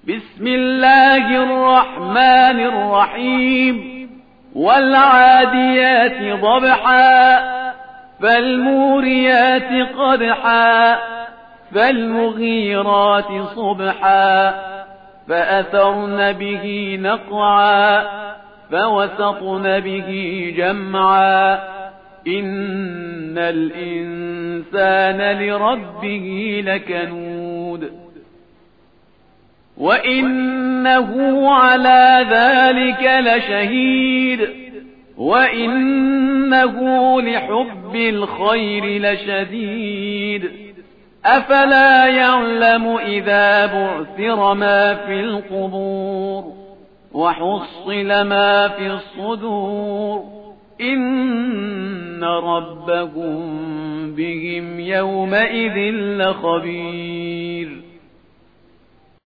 بسم الله الرحمن الرحيم والعاديات ضبحا فالموريات قدحا فالمغيرات صبحا فأثرن به نقعا فوسطن به جمعا إن الإنسان لربه لكنود وإنه على ذلك لشهيد وإنه لحب الخير لشديد أفلا يعلم إذا بعثر ما في القبور وحصل ما في الصدور إن ربهم بهم يومئذ لخبير